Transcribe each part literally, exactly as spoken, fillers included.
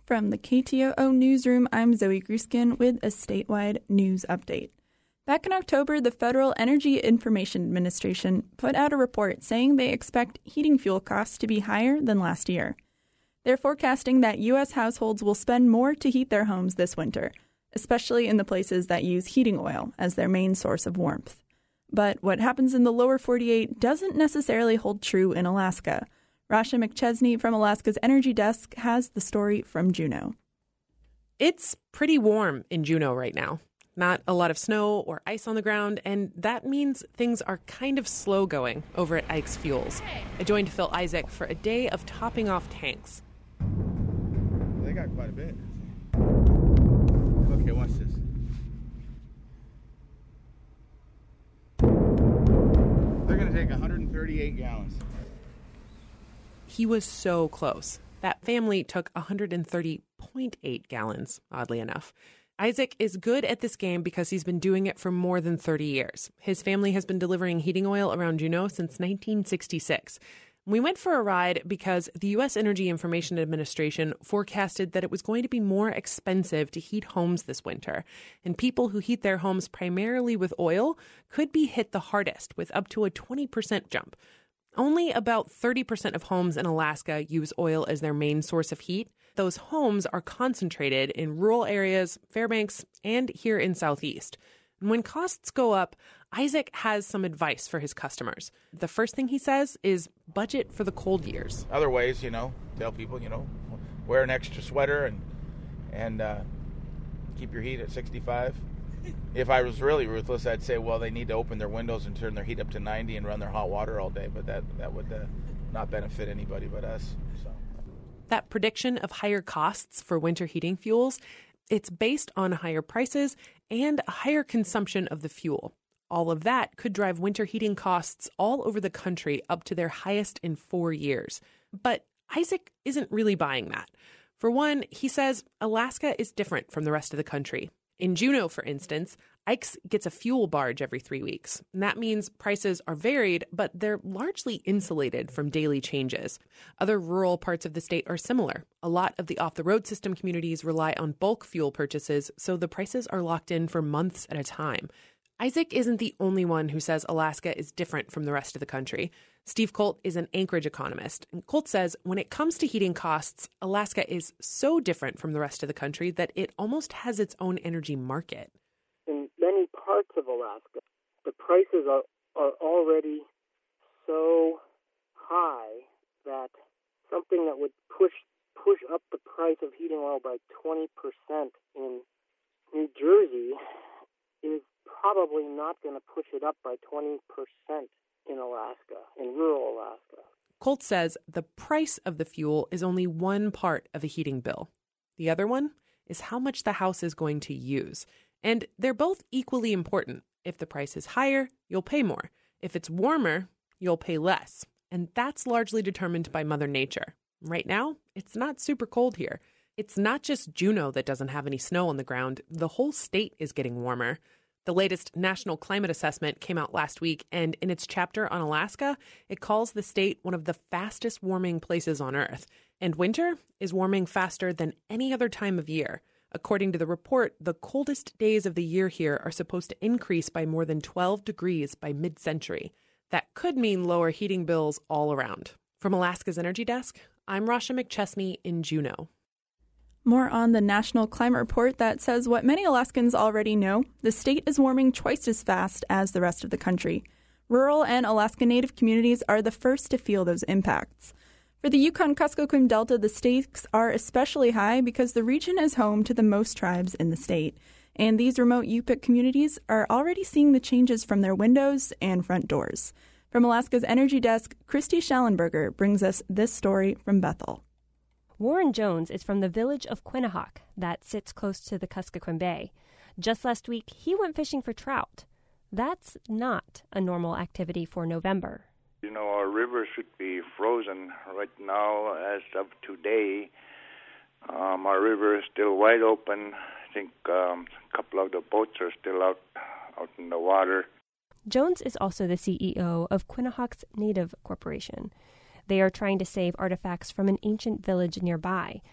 From the K T O O Newsroom, I'm Zoe Gruskin with a statewide news update. Back in October, the Federal Energy Information Administration put out a report saying they expect heating fuel costs to be higher than last year. They're forecasting that U S households will spend more to heat their homes this winter, especially in the places that use heating oil as their main source of warmth. But what happens in the lower forty-eight doesn't necessarily hold true in Alaska. Rasha McChesney from Alaska's Energy Desk has the story from Juneau. It's pretty warm in Juneau right now. Not a lot of snow or ice on the ground, and that means things are kind of slow going over at Ike's Fuels. I joined Phil Isaac for a day of topping off tanks. They got quite a bit. Okay, watch this. They're going to take one hundred thirty-eight gallons. He was so close. That family took one hundred thirty point eight gallons, oddly enough. Isaac is good at this game because he's been doing it for more than thirty years. His family has been delivering heating oil around Juneau since nineteen sixty-six. We went for a ride because the U S Energy Information Administration forecasted that it was going to be more expensive to heat homes this winter, and people who heat their homes primarily with oil could be hit the hardest with up to a twenty percent jump. Only about thirty percent of homes in Alaska use oil as their main source of heat. Those homes are concentrated in rural areas, Fairbanks, and here in Southeast. And when costs go up, Isaac has some advice for his customers. The first thing he says is budget for the cold years. Other ways, you know, tell people, you know, wear an extra sweater and and uh, keep your heat at sixty-five. If I was really ruthless, I'd say, well, they need to open their windows and turn their heat up to ninety and run their hot water all day. But that, that would uh, not benefit anybody but us. So. That prediction of higher costs for winter heating fuels, it's based on higher prices and a higher consumption of the fuel. All of that could drive winter heating costs all over the country up to their highest in four years. But Isaac isn't really buying that. For one, he says Alaska is different from the rest of the country. In Juneau, for instance, Ike's gets a fuel barge every three weeks. And that means prices are varied, but they're largely insulated from daily changes. Other rural parts of the state are similar. A lot of the off-the-road system communities rely on bulk fuel purchases, so the prices are locked in for months at a time. Isaac isn't the only one who says Alaska is different from the rest of the country. Steve Colt is an Anchorage economist, and Colt says when it comes to heating costs, Alaska is so different from the rest of the country that it almost has its own energy market. In many parts of Alaska, the prices are, are already so high that something that would push push up the price of heating oil by twenty percent in New Jersey is probably not going to push it up by twenty percent in Alaska, in rural Alaska. Colt says the price of the fuel is only one part of a heating bill. The other one is how much the house is going to use. And they're both equally important. If the price is higher, you'll pay more. If it's warmer, you'll pay less. And that's largely determined by Mother Nature. Right now, it's not super cold here. It's not just Juneau that doesn't have any snow on the ground. The whole state is getting warmer. The latest National Climate Assessment came out last week, and in its chapter on Alaska, it calls the state one of the fastest warming places on Earth. And winter is warming faster than any other time of year. According to the report, the coldest days of the year here are supposed to increase by more than twelve degrees by mid-century. That could mean lower heating bills all around. From Alaska's Energy Desk, I'm Rasha McChesney in Juneau. More on the National Climate Report that says what many Alaskans already know: the state is warming twice as fast as the rest of the country. Rural and Alaska Native communities are the first to feel those impacts. For the Yukon-Kuskokwim Delta, the stakes are especially high because the region is home to the most tribes in the state. And these remote Yupik communities are already seeing the changes from their windows and front doors. From Alaska's Energy Desk, Christy Schallenberger brings us this story from Bethel. Warren Jones is from the village of Quinnahock that sits close to the Kuskokwim Bay. Just last week, he went fishing for trout. That's not a normal activity for November. You know, our river should be frozen right now as of today. Um, our river is still wide open. I think um, a couple of the boats are still out, out in the water. Jones is also the C E O of Quinnahock's Native Corporation. They are trying to save artifacts from an ancient village nearby.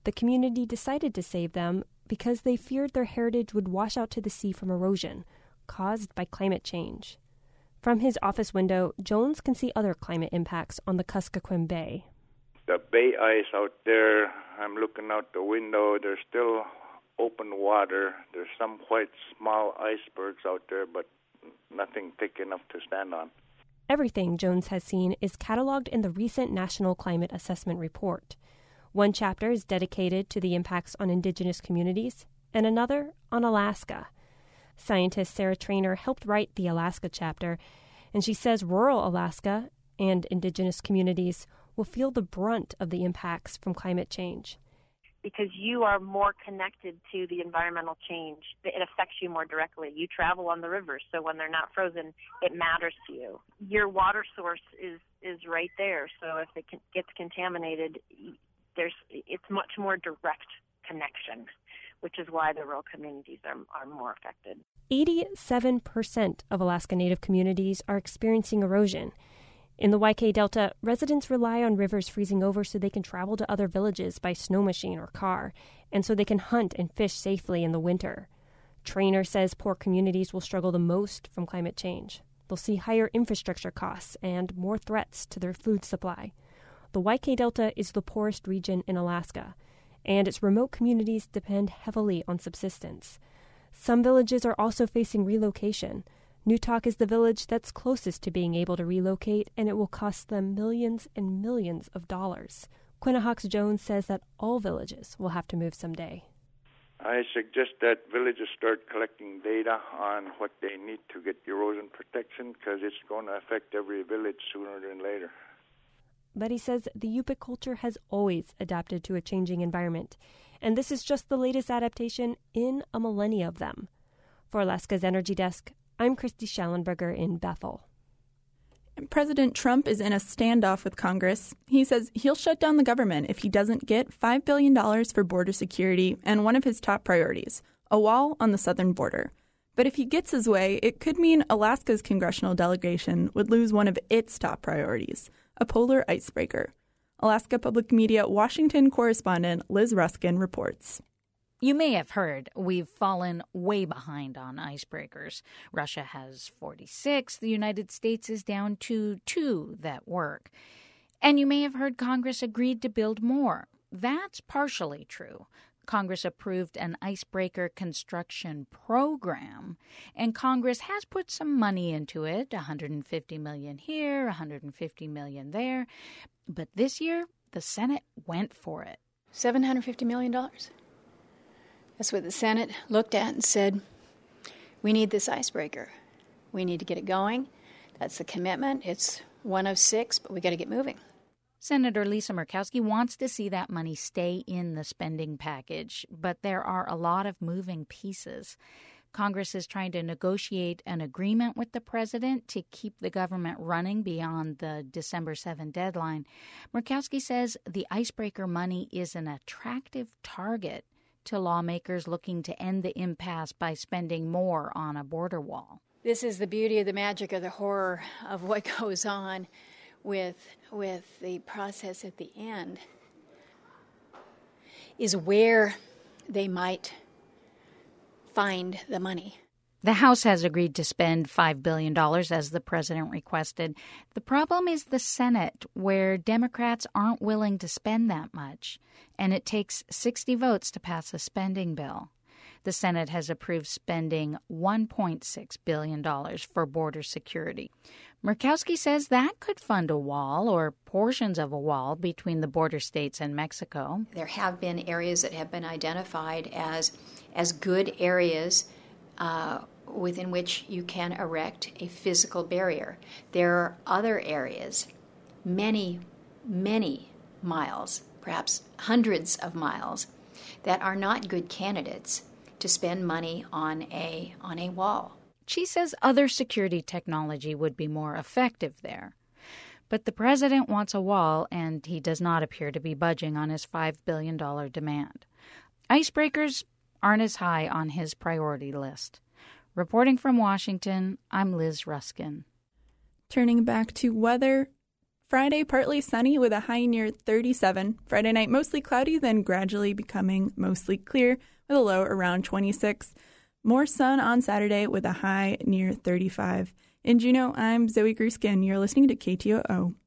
The community decided to save them because they feared their heritage would wash out to the sea from erosion caused by climate change. From his office window, Jones can see other climate impacts on the Kuskokwim Bay. The bay ice out there, I'm looking out the window, there's still open water. There's some quite small icebergs out there, but nothing thick enough to stand on. Everything Jones has seen is cataloged in the recent National Climate Assessment Report. One chapter is dedicated to the impacts on indigenous communities, and another on Alaska. Scientist Sarah Trainer helped write the Alaska chapter, and she says rural Alaska and indigenous communities will feel the brunt of the impacts from climate change. Because you are more connected to the environmental change. It affects you more directly. You travel on the rivers, so when they're not frozen, it matters to you. Your water source is, is right there, so if it gets contaminated, there's it's much more direct connection, which is why the rural communities are, are more affected. eighty-seven percent of Alaska Native communities are experiencing erosion. In the Y K Delta, residents rely on rivers freezing over so they can travel to other villages by snow machine or car, and so they can hunt and fish safely in the winter. Trainer says poor communities will struggle the most from climate change. They'll see higher infrastructure costs and more threats to their food supply. The Y K Delta is the poorest region in Alaska, and its remote communities depend heavily on subsistence. Some villages are also facing relocation. Newtok is the village that's closest to being able to relocate, and it will cost them millions and millions of dollars. Quinnahox Jones says that all villages will have to move someday. I suggest that villages start collecting data on what they need to get erosion protection, because it's going to affect every village sooner than later. But he says the Yupik culture has always adapted to a changing environment, and this is just the latest adaptation in a millennia of them. For Alaska's Energy Desk, I'm Christy Schallenberger in Bethel. President Trump is in a standoff with Congress. He says he'll shut down the government if he doesn't get five billion dollars for border security and one of his top priorities, a wall on the southern border. But if he gets his way, it could mean Alaska's congressional delegation would lose one of its top priorities, a polar icebreaker. Alaska Public Media Washington correspondent Liz Ruskin reports. You may have heard we've fallen way behind on icebreakers. Russia has forty-six. The United States is down to two that work. And you may have heard Congress agreed to build more. That's partially true. Congress approved an icebreaker construction program, and Congress has put some money into it, one hundred fifty million dollars here, one hundred fifty million dollars there. But this year, the Senate went for it. seven hundred fifty million dollars. That's what the Senate looked at and said, we need this icebreaker. We need to get it going. That's the commitment. It's one of six, but we got to get moving. Senator Lisa Murkowski wants to see that money stay in the spending package, but there are a lot of moving pieces. Congress is trying to negotiate an agreement with the president to keep the government running beyond the December seventh deadline. Murkowski says the icebreaker money is an attractive target to lawmakers looking to end the impasse by spending more on a border wall. This is the beauty of the magic of the horror of what goes on with with the process at the end, is where they might find the money. The House has agreed to spend five billion dollars as the president requested. The problem is the Senate, where Democrats aren't willing to spend that much, and it takes sixty votes to pass a spending bill. The Senate has approved spending one point six billion dollars for border security. Murkowski says that could fund a wall or portions of a wall between the border states and Mexico. There have been areas that have been identified as, as good areas uh, within which you can erect a physical barrier. There are other areas, many, many miles, perhaps hundreds of miles, that are not good candidates to spend money on a on a wall. She says other security technology would be more effective there. But the president wants a wall, and he does not appear to be budging on his five billion dollars demand. Icebreakers aren't as high on his priority list. Reporting from Washington, I'm Liz Ruskin. Turning back to weather, Friday, partly sunny with a high near thirty-seven. Friday night, mostly cloudy, then gradually becoming mostly clear with a low around twenty-six. More sun on Saturday with a high near thirty-five. In Juneau, I'm Zoe Gruskin. You're listening to K T O O.